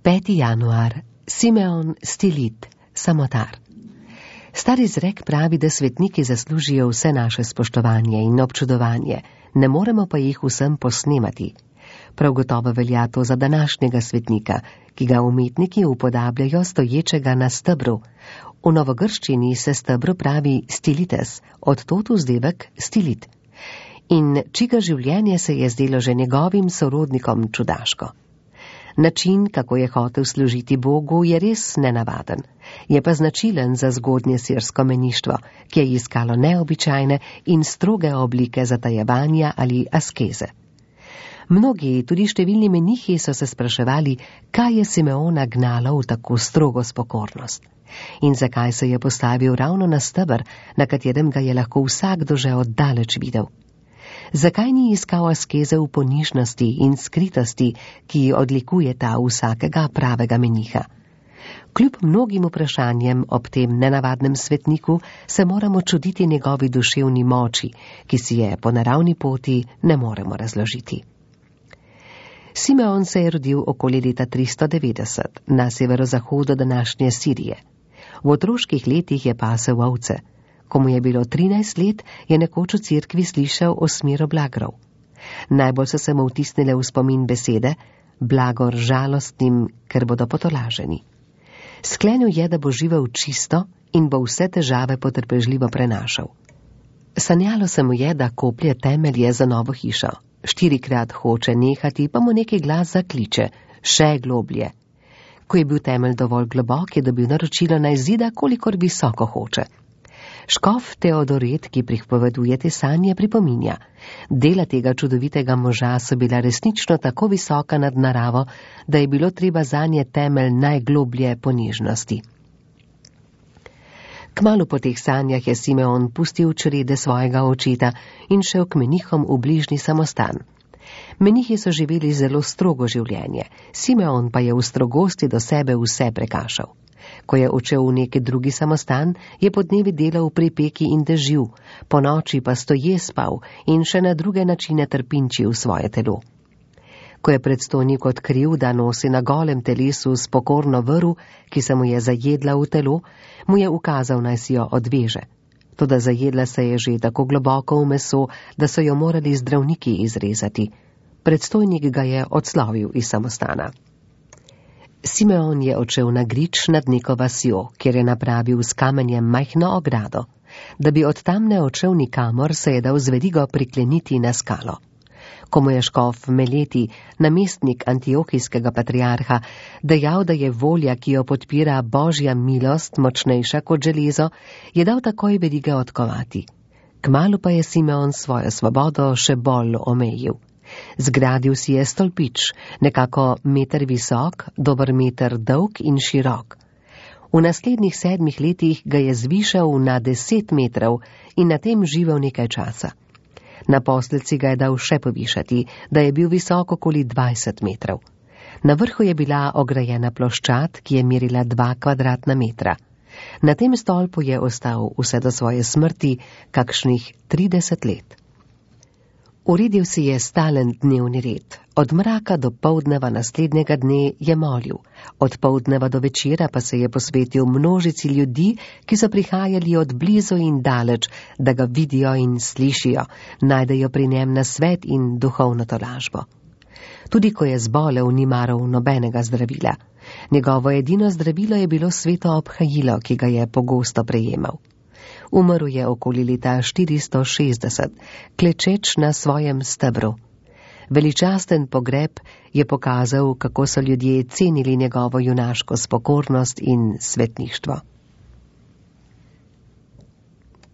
5. januar. Simeon Stilit, samotar. Stari izrek pravi, da svetniki zaslužijo vse naše spoštovanje in občudovanje, ne moremo pa jih vsem posnemati. Prav gotovo velja to za današnjega svetnika, ki ga umetniki upodabljajo stoječega na stebru. V novogrščini se stebru pravi stilites, od tod vzdevek stilit. In čiga življenje se je zdelo že njegovim sorodnikom čudaško. Način, kako je hotel služiti Bogu, je res nenavaden. Je pa značilen za zgodnje sirsko meništvo, ki je iskalo neobičajne in stroge oblike zatajevanja ali askeze. Mnogi, tudi številni menihi, so se spraševali, kaj je Simeona gnalo v tako strogo spokornost. In zakaj se je postavil ravno na steber, na katerem ga je lahko vsakdo že oddaleč videl. Zakaj ni iskal askeze v ponižnosti in skritosti, ki odlikujeta vsakega pravega meniha? Kljub mnogim vprašanjem ob tem nenavadnem svetniku se moramo čuditi njegovi duševni moči, ki si je po naravni poti ne moremo razložiti. Simeon se je rodil okoli leta 390 na severozahodu današnje Sirije. V otroških letih je pasel ovce. Ko mu je bilo 13 let, je nekoč v cerkvi slišal o smiru blagrov. Najbolj so se mu vtisnile v spomin besede, blagor žalostnim, ker bodo potolaženi. Sklenil je, da bo živel čisto in bo vse težave potrpežljivo prenašal. Sanjalo se mu je, da koplje temelje za novo hišo. 4-krat hoče nehati, pa mu neki glas zakliče, še globlje. Ko je bil temelj dovolj globok, je dobil naročilo naj zida, kolikor visoko hoče. Škof Teodoret, ki pripoveduje te sanje, pripominja. Dela tega čudovitega moža so bila resnično tako visoka nad naravo, da je bilo treba zanje temelj najgloblje ponižnosti. Kmalu po teh sanjah je Simeon pustil črede svojega očeta in šel k menihom v bližnji samostan. Menihi so živeli zelo strogo življenje, Simeon pa je v strogosti do sebe vse prekašal. Ko je odšel v neki drugi samostan, je podnevi delal pri peki in dežju, po noči pa stoje spal in še na druge načine trpinčil svoje telo. Ko je predstojnik odkril, da nosi na golem telesu spokorno vrv, ki se mu je zajedla v telo, mu je ukazal, naj si jo odveže. Toda zajedla se je že tako globoko v meso, da so jo morali zdravniki izrezati. Predstojnik ga je odslovil iz samostana. Simeon je odšel na grič nad neko vasjo, kjer je napravil s kamenjem majhno ogrado. Da bi od tam ne odšel nikamor, se je dal z verigo prikleniti na skalo. Ko mu je škof Meleti, namestnik antiohijskega patriarha, dejal, da je volja, ki jo podpira božja milost, močnejša kot železo, je dal takoj verige odkovati. Kmalu pa je Simeon svojo svobodo še bolj omejil. Zgradil si je stolpič, nekako meter visok, dober meter dolg in širok. V naslednjih 7 letih ga je zvišal na 10 metrov in na tem živel nekaj časa. Naposled si ga je dal še povišati, da je bil visok okoli 20 metrov. Na vrhu je bila ograjena ploščad, ki je merila 2 kvadratna metra. Na tem stolpu je ostal vse do svoje smrti kakšnih 30 let. Uredil si je stalen dnevni red. Od mraka do poldneva naslednjega dne je molil. Od poldneva do večera pa se je posvetil množici ljudi, ki so prihajali od blizu in daleč, da ga vidijo in slišijo, najdejo pri njem nasvet in duhovno tolažbo. Tudi ko je zbolel, ni maral nobenega zdravila. Njegovo edino zdravilo je bilo sveto obhajilo, ki ga je pogosto prejemal. Umrl je okoli leta 460, klečeč na svojem stebru. Veličasten pogreb je pokazal, kako so ljudje cenili njegovo junaško spokornost in svetništvo.